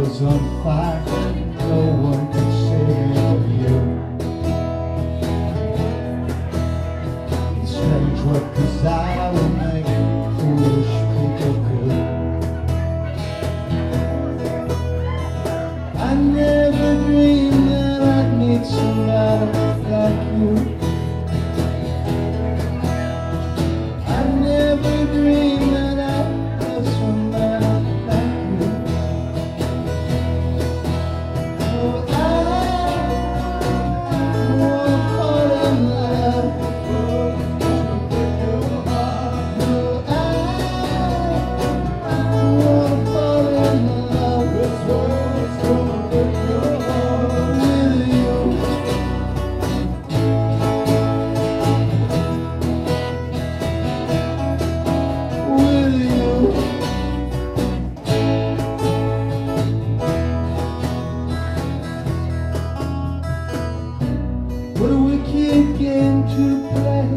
was on fire, no one could save me but you. It's strange what desire will make foolish people do. I never dreamed that I'd meet somebody like you. I never dreamed that I'd love somebody like you. Oh, I wanna fall in love. Oh, I wanna fall in love with you. What a wicked game to play,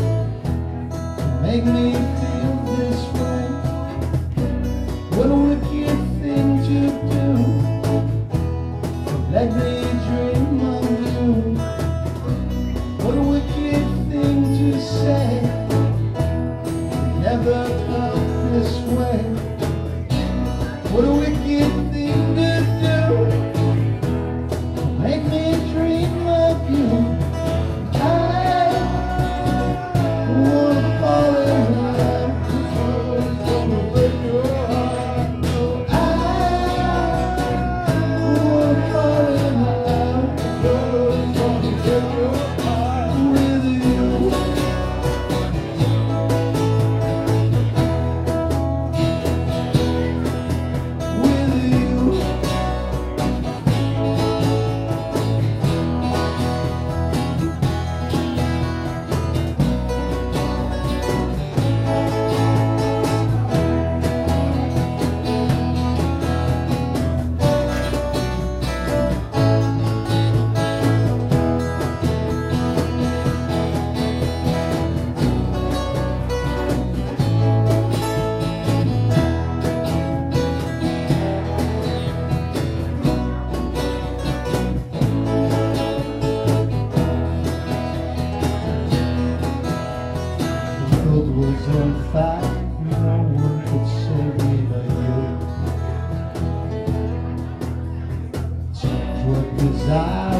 make me feel this way. What a wicked thing to do, let me dream of you. What a wicked thing to say, never felt this way. What a wicked thing to do, make me dream of you. Was on fire, no one could save me but you. Change what desire